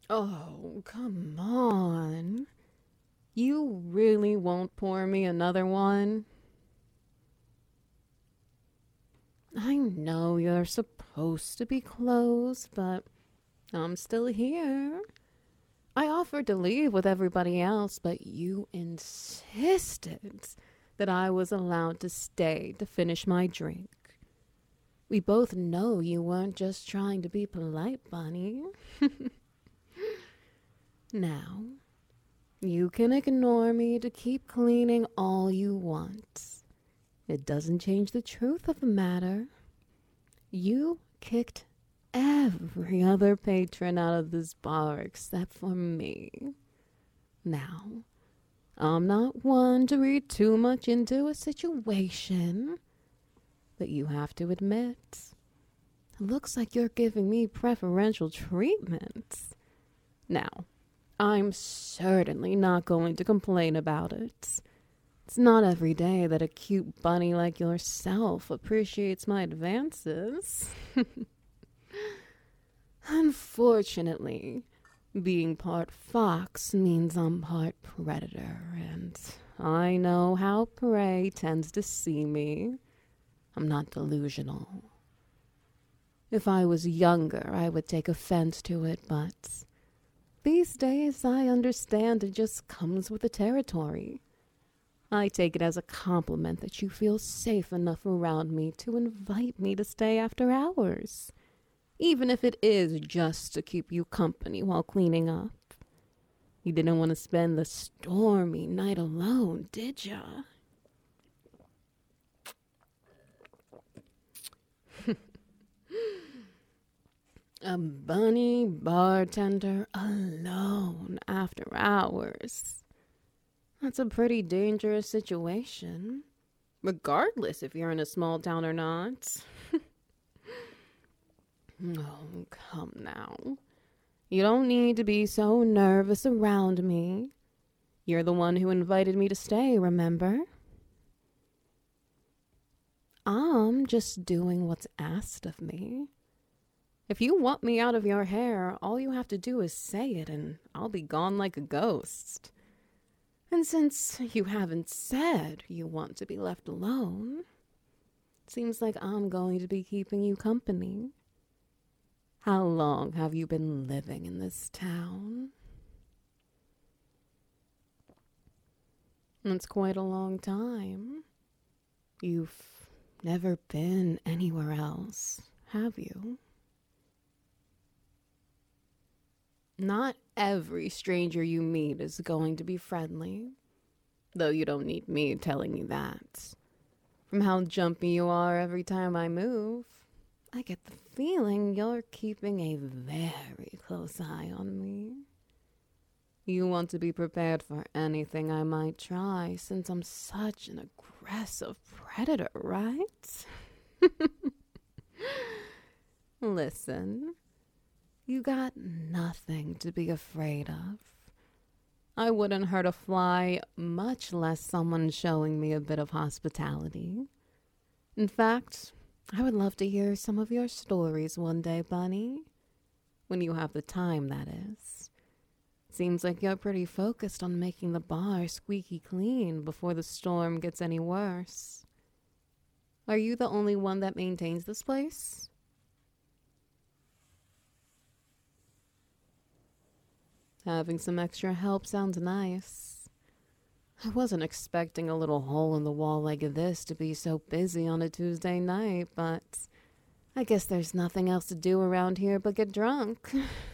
Oh, come on. You really won't pour me another one? I know you're supposed to be close, but I'm still here. I offered to leave with everybody else, but you insisted that I was allowed to stay to finish my drink. We both know you weren't just trying to be polite, Bunny. Now, you can ignore me to keep cleaning all you want. It doesn't change the truth of the matter. You kicked every other patron out of this bar except for me. Now, I'm not one to read too much into a situation, but you have to admit, it looks like you're giving me preferential treatment. Now, I'm certainly not going to complain about it. It's not every day that a cute bunny like yourself appreciates my advances. Unfortunately, being part fox means I'm part predator, and I know how prey tends to see me. I'm not delusional. If I was younger, I would take offense to it, but these days I understand it just comes with the territory. I take it as a compliment that you feel safe enough around me to invite me to stay after hours, even if it is just to keep you company while cleaning up. You didn't want to spend the stormy night alone, did ya? A bunny bartender alone after hours. That's a pretty dangerous situation, regardless if you're in a small town or not. Oh, come now. You don't need to be so nervous around me. You're the one who invited me to stay, remember? I'm just doing what's asked of me. If you want me out of your hair, all you have to do is say it and I'll be gone like a ghost. And since you haven't said you want to be left alone, it seems like I'm going to be keeping you company. How long have you been living in this town? It's quite a long time. You've never been anywhere else, have you? Not every stranger you meet is going to be friendly, though you don't need me telling you that. From how jumpy you are every time I move, I get the feeling you're keeping a very close eye on me. You want to be prepared for anything I might try since I'm such an aggressive predator, right? Listen, you got nothing to be afraid of. I wouldn't hurt a fly, much less someone showing me a bit of hospitality. In fact, I would love to hear some of your stories one day, Bunny. When you have the time, that is. Seems like you're pretty focused on making the bar squeaky clean before the storm gets any worse. Are you the only one that maintains this place? Having some extra help sounds nice. I wasn't expecting a little hole in the wall like this to be so busy on a Tuesday night, but I guess there's nothing else to do around here but get drunk.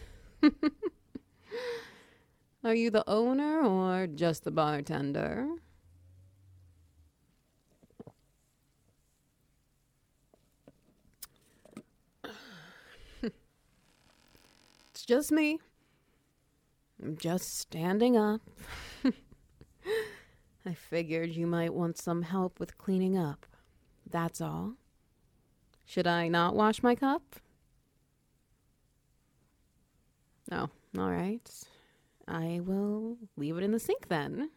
Are you the owner or just the bartender? It's just me. I'm just standing up. I figured you might want some help with cleaning up. That's all. Should I not wash my cup? Oh, all right. I will leave it in the sink then.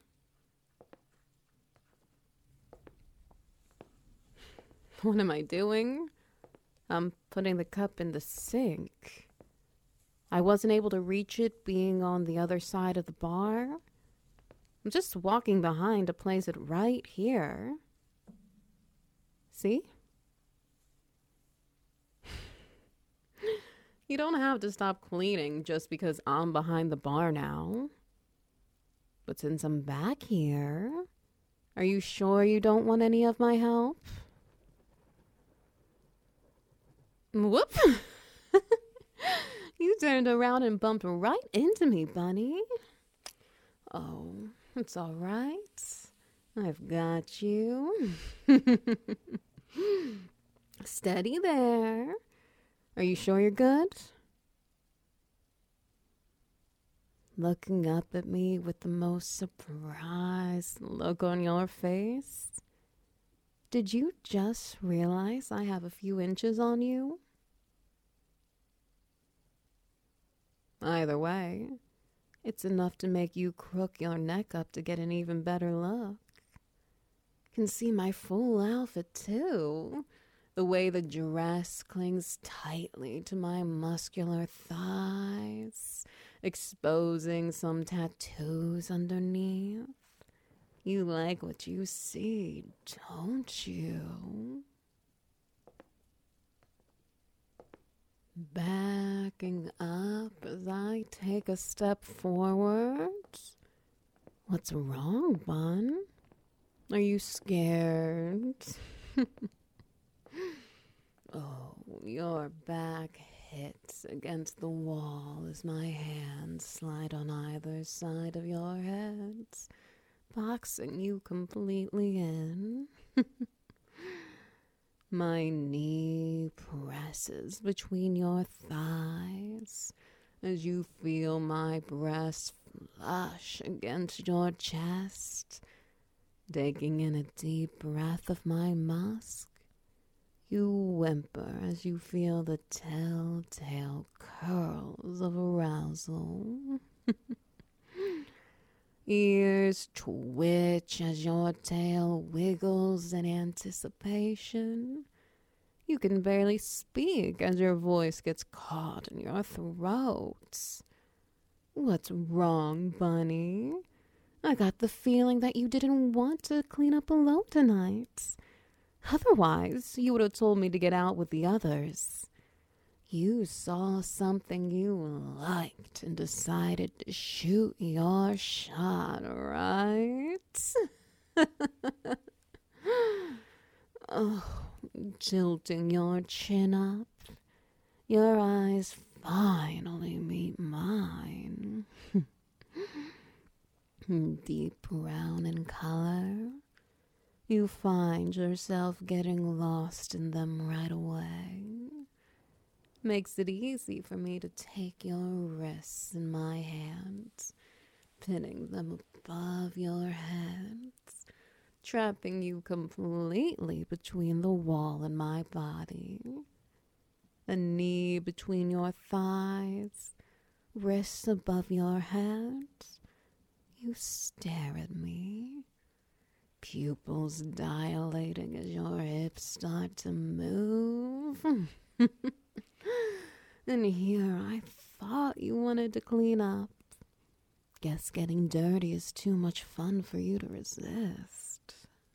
What am I doing? I'm putting the cup in the sink. I wasn't able to reach it being on the other side of the bar. I'm just walking behind to place it right here. See? You don't have to stop cleaning just because I'm behind the bar now. But since I'm back here, are you sure you don't want any of my help? Whoop! You turned around and bumped right into me, Bunny. Oh, it's all right. I've got you. Steady there. Are you sure you're good? Looking up at me with the most surprised look on your face. Did you just realize I have a few inches on you? Either way, it's enough to make you crook your neck up to get an even better look. Can see my full outfit too. The way the dress clings tightly to my muscular thighs, exposing some tattoos underneath. You like what you see, don't you? Backing up as I take a step forward. What's wrong, Bun? Are you scared? Oh, your back hits against the wall as my hands slide on either side of your heads, boxing you completely in. My knee presses between your thighs as you feel my breast flush against your chest. Taking in a deep breath of my musk, you whimper as you feel the telltale curls of arousal. Ears twitch as your tail wiggles in anticipation. You can barely speak as your voice gets caught in your throat. What's wrong, Bunny? I got the feeling that you didn't want to clean up alone tonight. Otherwise, you would have told me to get out with the others. You saw something you liked and decided to shoot your shot, right? Oh, tilting your chin up. Your eyes finally meet mine. Deep brown in color. You find yourself getting lost in them right away. Makes it easy for me to take your wrists in my hands, pinning them above your heads, trapping you completely between the wall and my body. A knee between your thighs, wrists above your head. You stare at me, pupils dilating as your hips start to move. And here I thought you wanted to clean up. Guess getting dirty is too much fun for you to resist.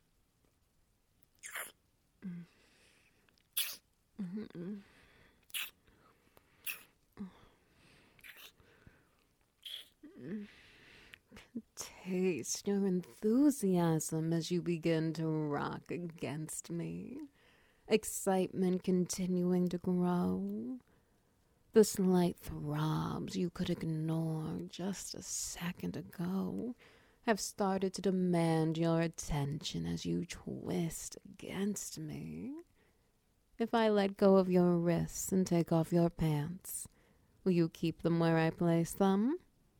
Taste your enthusiasm as you begin to rock against me. Excitement continuing to grow. The slight throbs you could ignore just a second ago have started to demand your attention as you twist against me. If I let go of your wrists and take off your pants, will you keep them where I place them?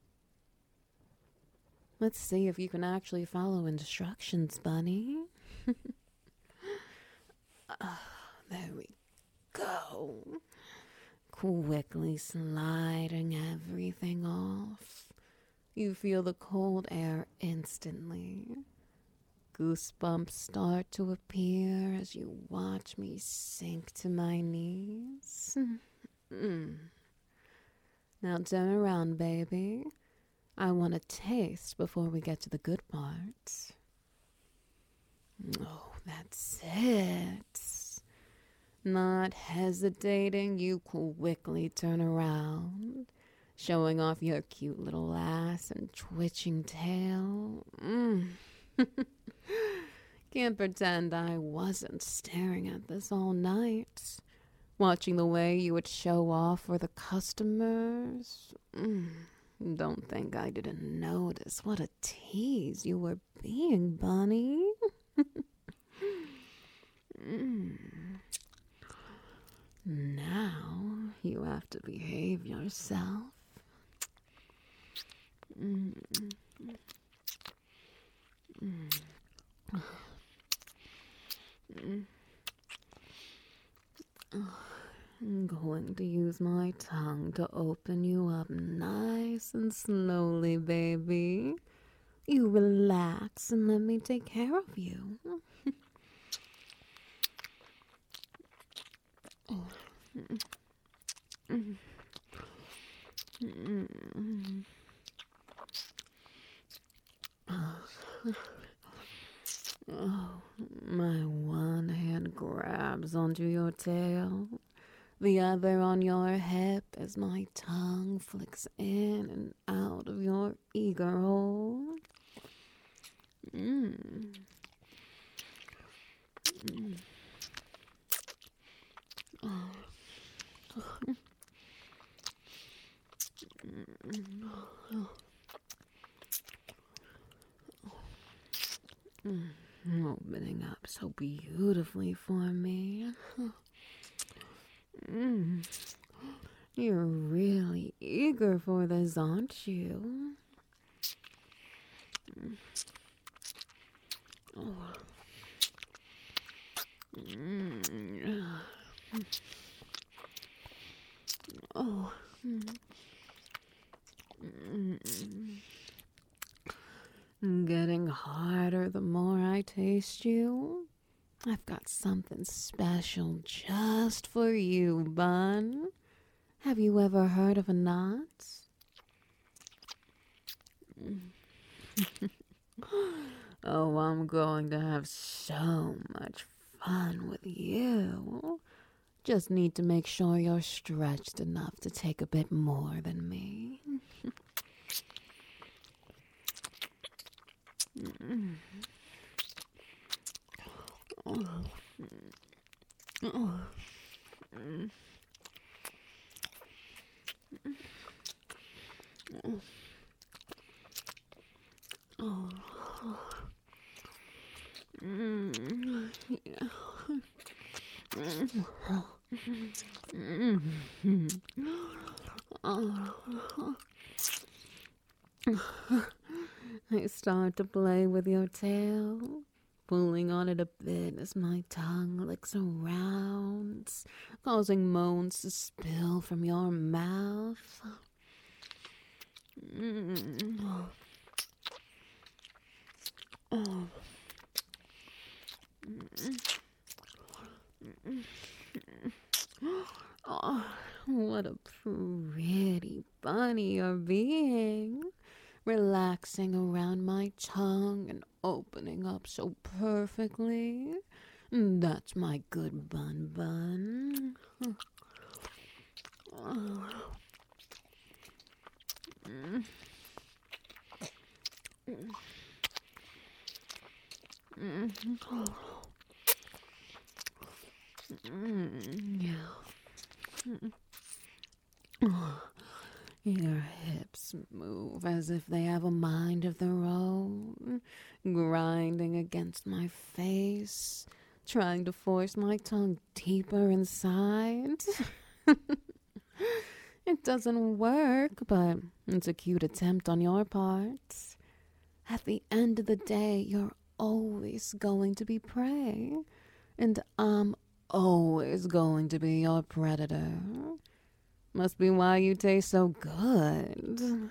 Let's see if you can actually follow instructions, Bunny. There we go. Quickly sliding everything off. You feel the cold air instantly. Goosebumps start to appear as you watch me sink to my knees. Now turn around, baby. I want to taste before we get to the good parts. Oh, that's it. Not hesitating, you quickly turn around, showing off your cute little ass and twitching tail. Can't pretend I wasn't staring at this all night, watching the way you would show off for the customers. Don't think I didn't notice what a tease you were being, Bunny. Now you have to behave yourself. I'm going to use my tongue to open you up nice and slowly, baby. You relax and let me take care of you. Oh, my one hand grabs onto your tail, the other on your hip as my tongue flicks in and out of your eager hole. Opening up so beautifully for me. You're really eager for this, aren't you? Getting harder the more I taste you. I've got something special just for you, Bun. Have you ever heard of a knot? Oh, I'm going to have so much fun with you. Just need to make sure you're stretched enough to take a bit more than me. I start to play with your tail, pulling on it a bit as my tongue licks around, causing moans to spill from your mouth. Oh, what a pretty bunny you're being. Relaxing around my tongue and opening up so perfectly. That's my good Bun Bun. Your hips move as if they have a mind of their own, grinding against my face, trying to force my tongue deeper inside. It doesn't work, but it's a cute attempt on your part. At the end of the day, you're always going to be prey, and I'm always going to be your predator. Must be why you taste so good.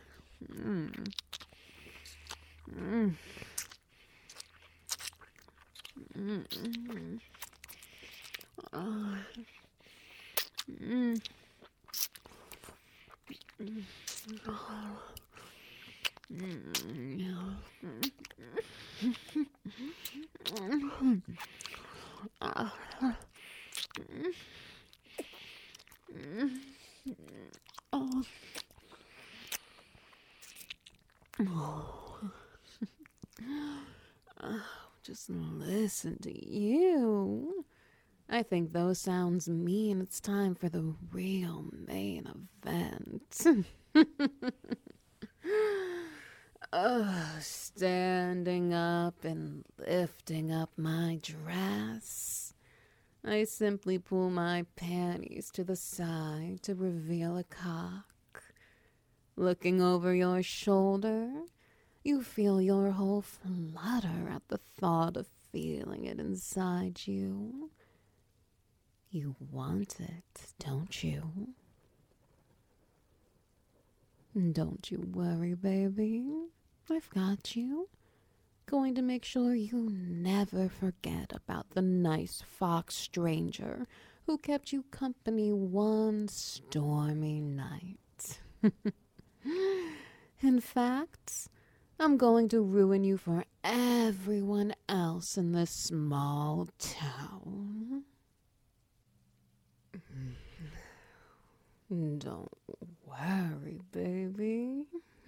Just listen to you. I think those sounds mean it's time for the real main event. Standing up and lifting up my dress. I simply pull my panties to the side to reveal a cock. Looking over your shoulder, you feel your whole flutter at the thought of feeling it inside you. You want it, don't you? Don't you worry, baby. I've got you. Going to make sure you never forget about the nice fox stranger who kept you company one stormy night. In fact, I'm going to ruin you for everyone else in this small town. Don't worry, baby.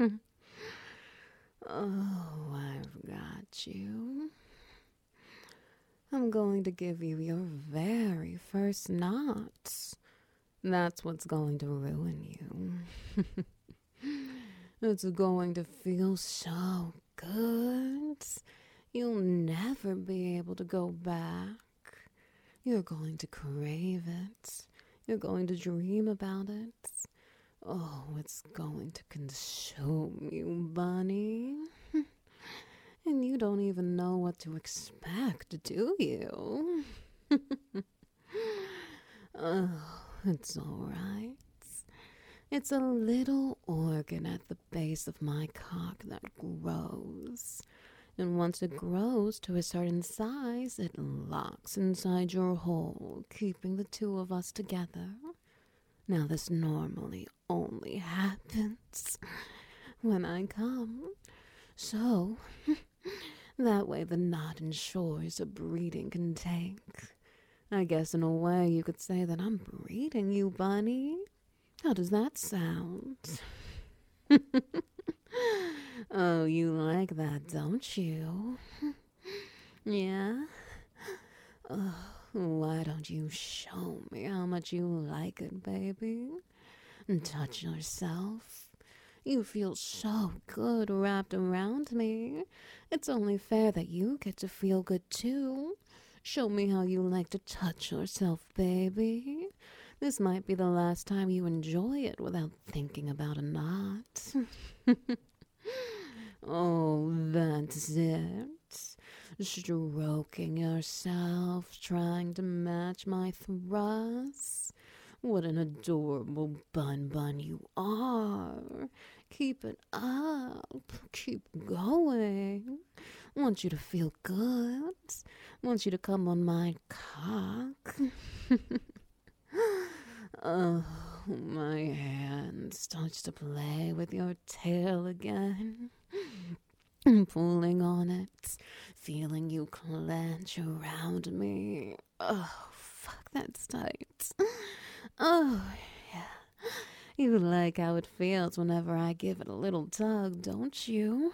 Oh, I've got you. I'm going to give you your very first knots. That's what's going to ruin you. It's going to feel so good. You'll never be able to go back. You're going to crave it. You're going to dream about it. Oh, it's going to consume you, Bunny. And you don't even know what to expect, do you? Oh, it's all right. It's a little organ at the base of my cock that grows. And once it grows to a certain size, it locks inside your hole, keeping the two of us together. Now, this normally only happens when I come. So, that way the knot ensures a breeding can take. I guess in a way you could say that I'm breeding you, Bunny. How does that sound? Oh, you like that, don't you? Yeah? Oh, why don't you show me how much you like it, baby? And touch yourself. You feel so good wrapped around me. It's only fair that you get to feel good too. Show me how you like to touch yourself, baby. This might be the last time you enjoy it without thinking about a knot. Oh, that's it. Stroking yourself, trying to match my thrusts. What an adorable bun you are. Keep it up. Keep going. Want you to feel good. Want you to come on my cock. Oh, my hand starts to play with your tail again. Pulling on it, feeling you clench around me. Oh, fuck, that's tight. Oh, yeah. You like how it feels whenever I give it a little tug, don't you?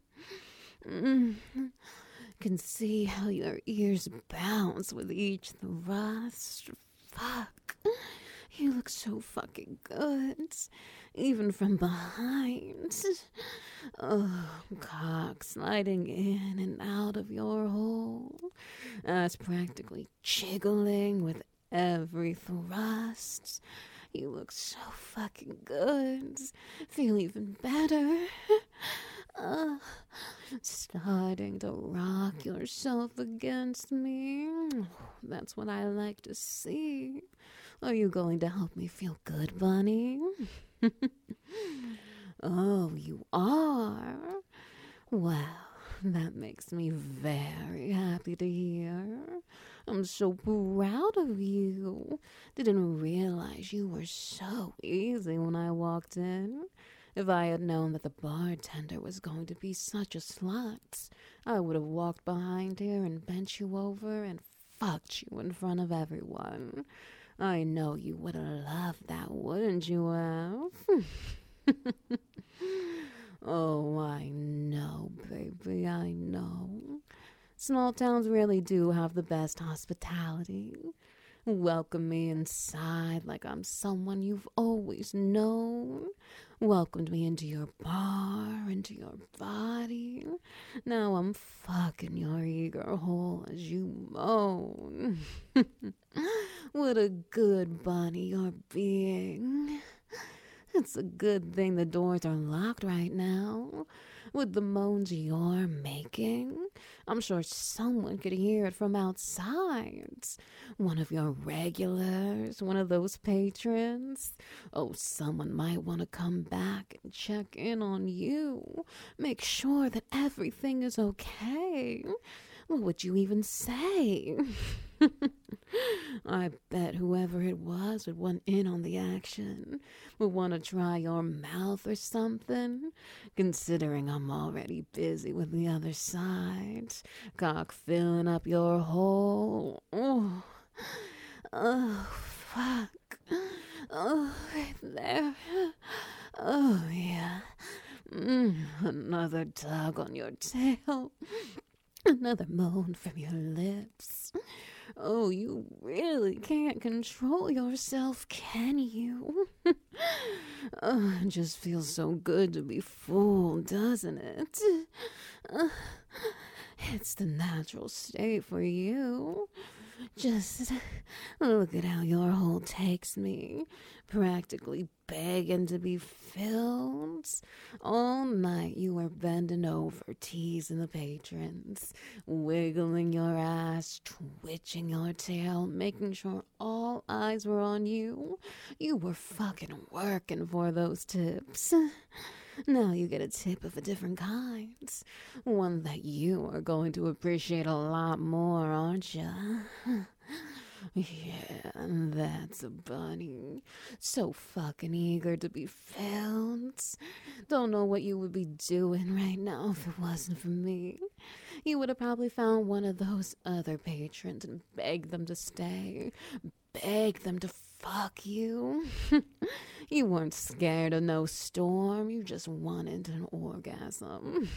Can see how your ears bounce with each thrust. Fuck. You look so fucking good, even from behind. Oh, cock sliding in and out of your hole. That's practically jiggling with every thrust. You look so fucking good. Feel even better. Starting to rock yourself against me. That's what I like to see. Are you going to help me feel good, Bunny? Oh, you are? Well, that makes me very happy to hear. I'm so proud of you. Didn't realize you were so easy when I walked in. If I had known that the bartender was going to be such a slut, I would have walked behind here and bent you over and fucked you in front of everyone. I know you would have loved that, wouldn't you have? Oh, I know, baby, I know. Small towns really do have the best hospitality. Welcome me inside like I'm someone you've always known. Welcomed me into your bar, into your body. Now I'm fucking your eager hole as you moan. What a good bunny you're being. It's a good thing the doors are locked right now. With the moans you're making, I'm sure someone could hear it from outside. One of your regulars, one of those patrons. Oh, someone might want to come back and check in on you. Make sure that everything is okay. What would you even say? I bet whoever it was would want in on the action, would want to try your mouth or something, considering I'm already busy with the other side, cock filling up your hole. Oh, fuck. Oh, right there. Oh, yeah. Another tug on your tail. Another moan from your lips. Oh, you really can't control yourself, can you? It just feels so good to be full, doesn't it? It's the natural state for you. Just look at how your hole takes me, practically begging to be filled. All night you were bending over, teasing the patrons, wiggling your ass, twitching your tail, making sure all eyes were on you. You were fucking working for those tips. Now you get a tip of a different kind. One that you are going to appreciate a lot more, aren't you? Yeah, that's a bunny. So fucking eager to be found. Don't know what you would be doing right now if it wasn't for me. You would have probably found one of those other patrons and begged them to stay. Begged them to fuck you. You weren't scared of no storm. You just wanted an orgasm.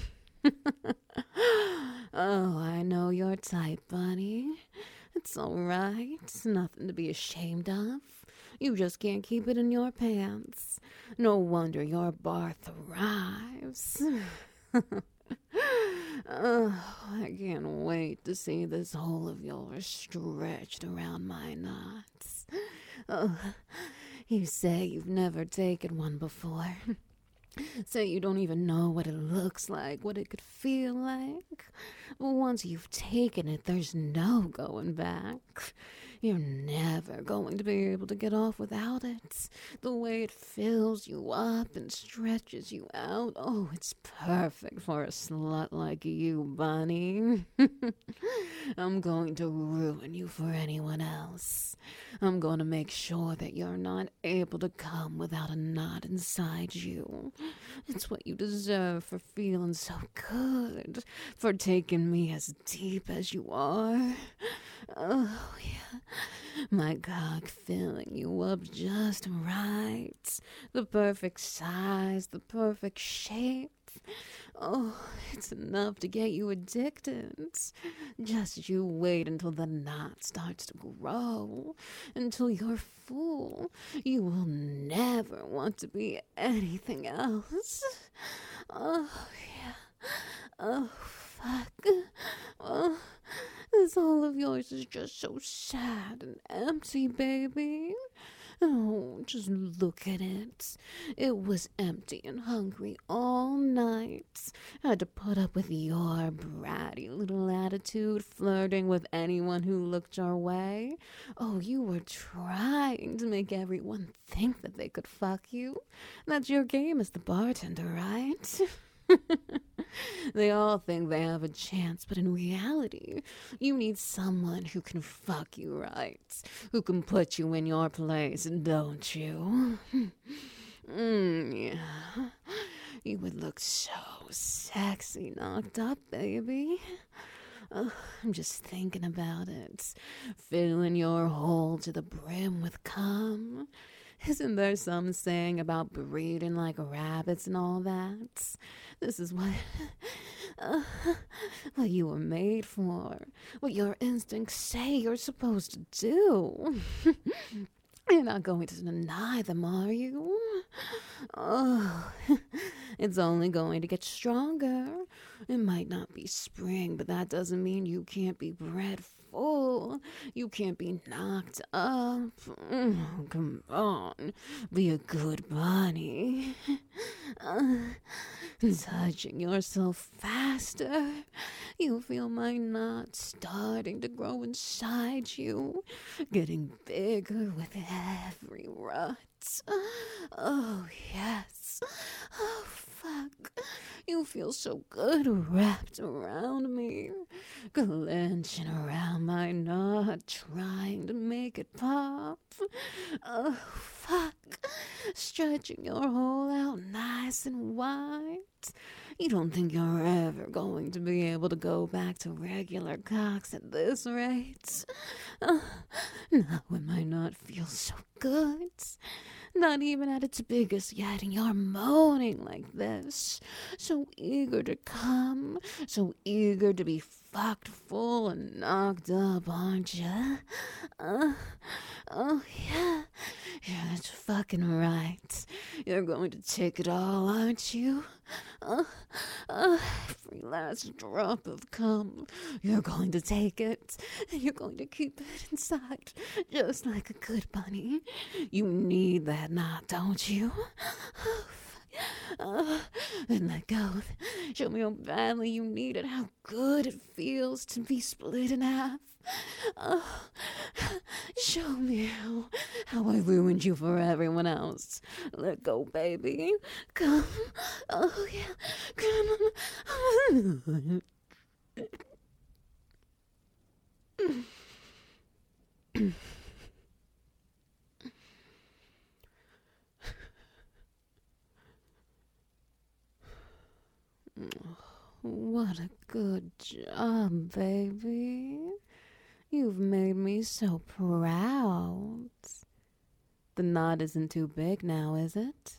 Oh, I know your type, bunny. It's all right. It's nothing to be ashamed of. You just can't keep it in your pants. No wonder your bar thrives. Oh, I can't wait to see this hole of yours stretched around my nuts. Oh, you say you've never taken one before. Say you don't even know what it looks like, what it could feel like. But once you've taken it, there's no going back. You're never going to be able to get off without it. The way it fills you up and stretches you out. Oh, it's perfect for a slut like you, bunny. I'm going to ruin you for anyone else. I'm going to make sure that you're not able to come without a knot inside you. It's what you deserve for feeling so good, for taking me as deep as you are. Oh, yeah. My cock filling you up just right. The perfect size, the perfect shape. Oh, it's enough to get you addicted. Just you wait until the knot starts to grow, until you're full. You will never want to be anything else. Oh, yeah. Oh, fuck. Oh, this whole of yours is just so sad and empty, baby. Oh, just look at it. It was empty and hungry all night. Had to put up with your bratty little attitude, flirting with anyone who looked your way. Oh, you were trying to make everyone think that they could fuck you. That's your game as the bartender, right? They all think they have a chance, but in reality, you need someone who can fuck you right, who can put you in your place, don't you? Yeah. You would look so sexy knocked up, baby. Ugh, I'm just thinking about it. Filling your hole to the brim with cum. Isn't there some saying about breeding like rabbits and all that? This is uh, what you were made for. What your instincts say you're supposed to do. You're not going to deny them, are you? Oh, it's only going to get stronger. It might not be spring, but that doesn't mean you can't be bred full. You can't be knocked up. Come on, be a good bunny. Touching yourself faster. You feel my knot starting to grow inside you, getting bigger with every rut. Oh, yes. Oh, fuck. You feel so good wrapped around me, clenching around my knot, trying to make it pop. Oh, fuck. Stretching your hole out nice and wide. You don't think you're ever going to be able to go back to regular cocks at this rate? Not when my knot feels so good. Not even at its biggest yet, and you're moaning like this. So eager to come, so eager to be fucked full and knocked up, aren't you? Oh, yeah. Yeah, that's fucking right. You're going to take it all, aren't you? Every last drop of cum. You're going to take it, and you're going to keep it inside, just like a good bunny. You need that knot, don't you? Then let go. Show me how badly you need it, how good it feels to be split in half. Show me how I ruined you for everyone else. Let go, baby. Come. Oh, yeah. Come. What a good job, baby. You've made me so proud. The knot isn't too big now, is it?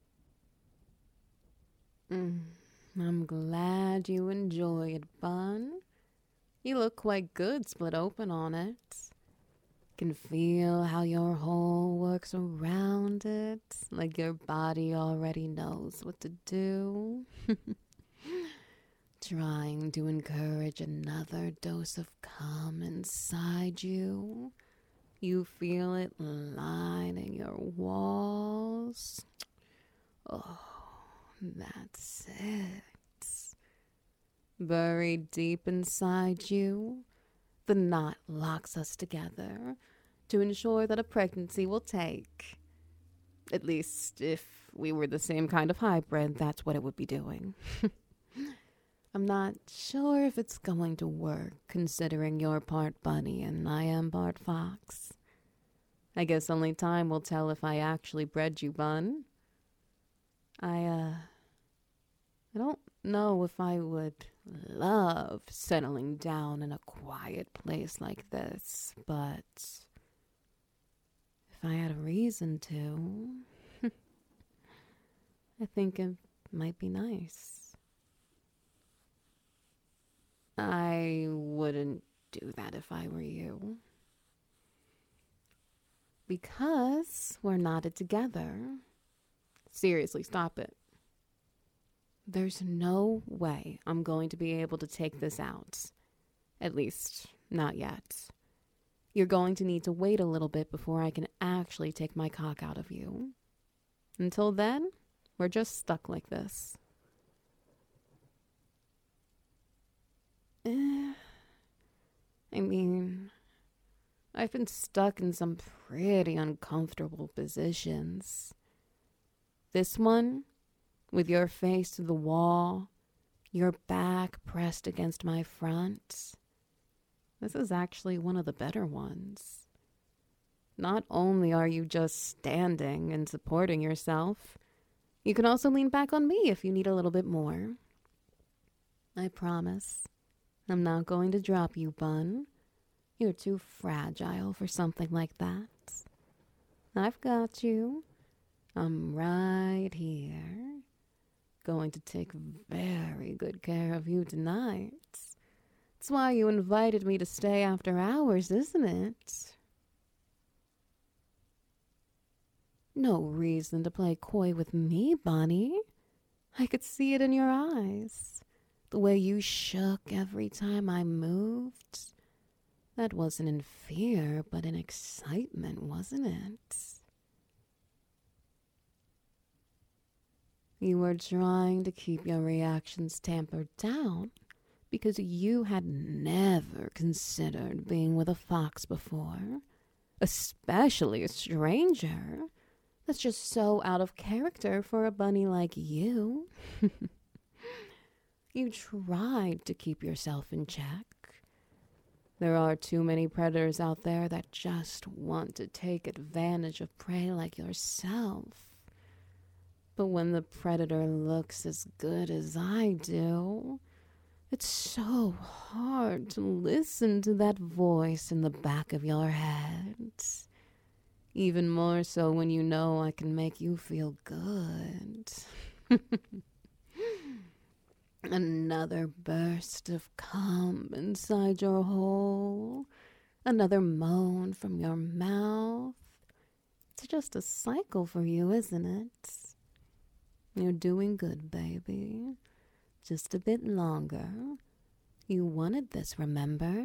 I'm glad you enjoy it, Bun. You look quite good split open on it. Can feel how your hole works around it, like your body already knows what to do. Trying to encourage another dose of cum inside you. You feel it lining your walls. Oh, that's it. Buried deep inside you, the knot locks us together to ensure that a pregnancy will take. At least, if we were the same kind of hybrid, that's what it would be doing. I'm not sure if it's going to work, considering you're part bunny and I am part fox. I guess only time will tell if I actually bred you, Bun. I don't know if I would love settling down in a quiet place like this, but if I had a reason to, I think it might be nice. I wouldn't do that if I were you. Because we're knotted together. Seriously, stop it. There's no way I'm going to be able to take this out. At least, not yet. You're going to need to wait a little bit before I can actually take my cock out of you. Until then, we're just stuck like this. I mean, I've been stuck in some pretty uncomfortable positions. This one, with your face to the wall, your back pressed against my front. This is actually one of the better ones. Not only are you just standing and supporting yourself, you can also lean back on me if you need a little bit more. I promise, I'm not going to drop you, Bun. You're too fragile for something like that. I've got you. I'm right here. Going to take very good care of you tonight. That's why you invited me to stay after hours, isn't it? No reason to play coy with me, Bunny. I could see it in your eyes. The way you shook every time I moved. That wasn't in fear, but in excitement, wasn't it? You were trying to keep your reactions tampered down because you had never considered being with a fox before, especially a stranger. That's just so out of character for a bunny like you. You tried to keep yourself in check. There are too many predators out there that just want to take advantage of prey like yourself. But when the predator looks as good as I do, it's so hard to listen to that voice in the back of your head. Even more so when you know I can make you feel good. Another burst of cum inside your hole. Another moan from your mouth. It's just a cycle for you, isn't it? You're doing good, baby. Just a bit longer. You wanted this, remember?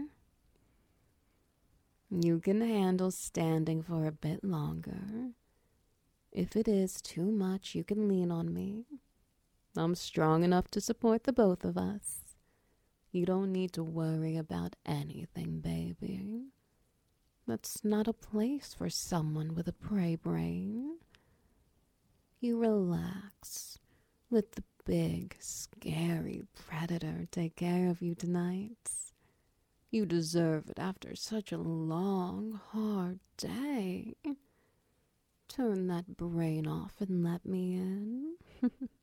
You can handle standing for a bit longer. If it is too much, you can lean on me. I'm strong enough to support the both of us. You don't need to worry about anything, baby. That's not a place for someone with a prey brain. You relax. Let the big, scary predator take care of you tonight. You deserve it after such a long, hard day. Turn that brain off and let me in.